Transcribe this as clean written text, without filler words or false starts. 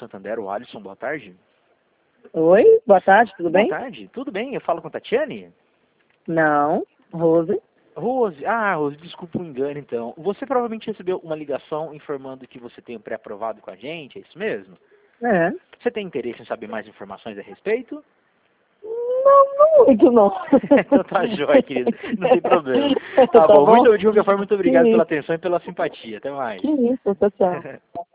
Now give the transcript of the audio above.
Santander, o Alisson. Boa tarde. Oi, boa tarde, tudo bem? Boa tarde, tudo bem? Eu falo com a Tatiane? Não, Rose. Rose, Rose, desculpa o engano então. Você provavelmente recebeu uma ligação informando que você tem um pré-aprovado com a gente, é isso mesmo? É. Você tem interesse em saber mais informações a respeito? Não muito, não. Então tá jóia, querido. Não tem problema. Tá Tá bom. bom? De qualquer forma, muito obrigado Que pela isso, atenção e pela simpatia. Até mais. que isso, tchau, tchau.